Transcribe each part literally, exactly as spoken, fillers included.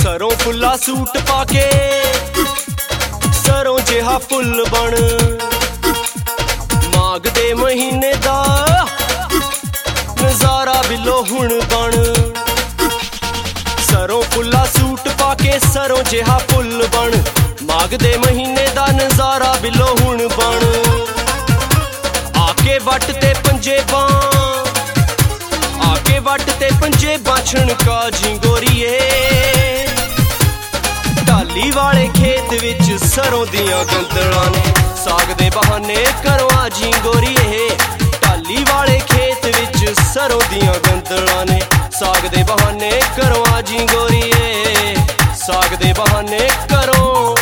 सरों फुल्ला सूट पाके सरों जिहा फुल बन माघ दे महीने दा नजारा बिलो हुण बन सरों फुल्ला सूट पाके सरों जिहा फुल बन माघ दे महीने दा नजारा बिलो हुण बन आके वट ते पंजे बां आके वट ते पंजे बाछण का झिंगोरीए ढाली वाले खेत विच सरों दियां गंदलां ने साग दे बहाने करवा झिंगोरीए ढाली वाले खेत विच सरों दियां गंदलां ने साग दे बहाने करवा झिंगोरीए साग दे बहाने करो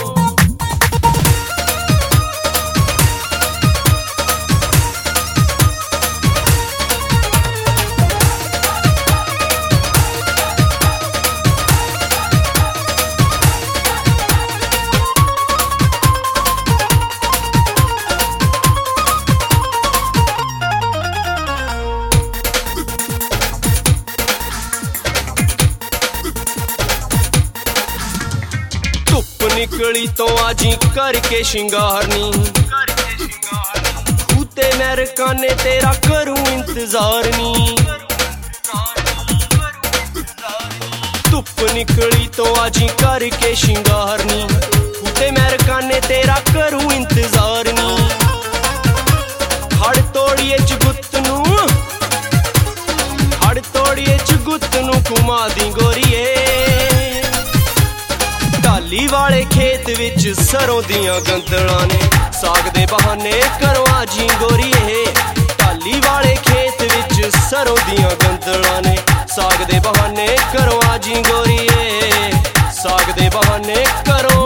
निकली तो आजी करके शिंगारनी खूते नरका ने तेरा करूं इंतजार नी धुप निकली तो आजी करके शिंगारनी खूते नरका ने तेरा करूं इंतजार नी हड़ तोड़िए चुगुत नू हड़ तोड़िए चुगुत नू घुमा दी गोरीए ढाली वाले खेत विच सरों दियां गंदलां ने साग दे बहाने करवा झिंगोरीए ढाली वाले खेत विच सरों दियां गंदलां ने साग दे बहाने करवा झिंगोरीए साग दे बहाने करो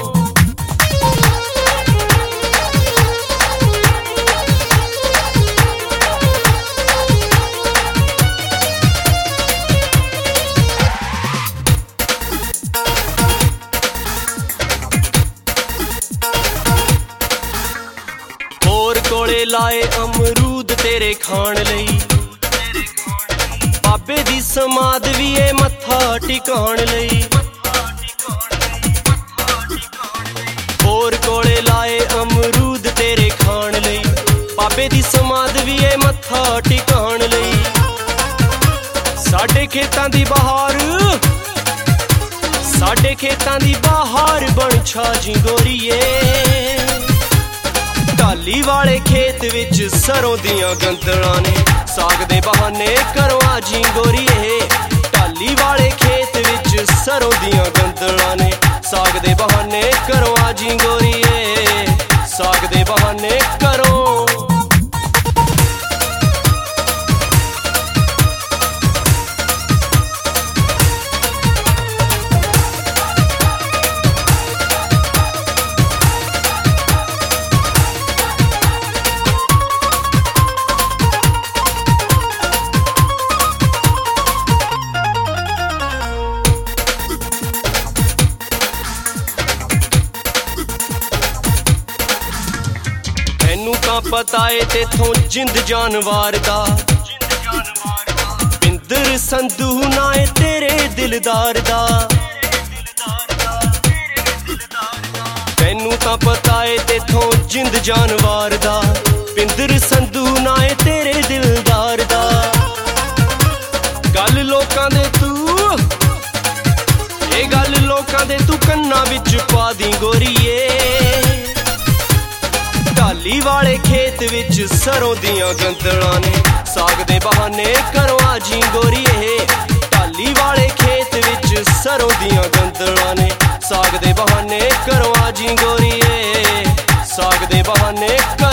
कोले लाए अमरूद तेरे खाण लई बाबे दी समाद भी ए मत्था टिकाण लई होर कोले लाए अमरूद तेरे खाण लई बाबे दी समाद भी ए मत्था टिकाण लई साडे खेतां दी बहार साडे खेतां दी बहार बन छा झिंगोरीए ढाली वाले खेत विच सरों दियां गंदलां ने साग दे बहाने करवा झिंगोरीए ढाली वाले खेत विच सरों दियां गंदलां ने साग दे बहाने करवा झिंगोरीए साग दे बहाने करो पता है तेथों जिंद जानवार दा बिंदर संधू ना है तेरे दिलदार दा तैनू तां पता है तेथों जिंद जानवार दा बिंदर संधू ना है तेरे दिलदार दा गल लोकां दे तू ए गल लोकां दे तू कन्ना विच पा दी गोरीए ढाली वाले खेत विच सरों दियां गंदलां ने साग दे बहाने करवा झिंगोरीए ढाली वाले खेत विच सरों दियां गंदलां ने साग दे बहाने करवा झिंगोरीए साग दे बहाने